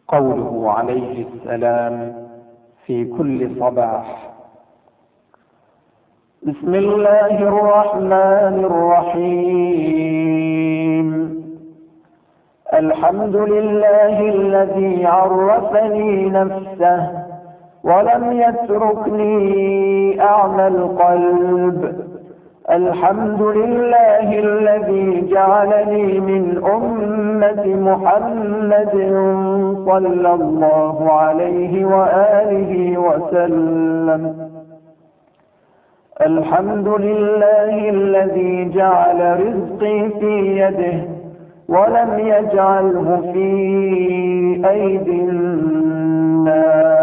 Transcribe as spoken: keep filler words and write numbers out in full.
قوله عليه السلام في كل صباح: بسم الله الرحمن الرحيم. الحمد لله الذي عرفني نفسه ولم يتركني أعمى القلب. الحمد لله الذي جعلني من أمة محمد صلى الله عليه وآله وسلم. الحمد لله الذي جعل رزقي في يده ولم يجعله في أيدي الناس.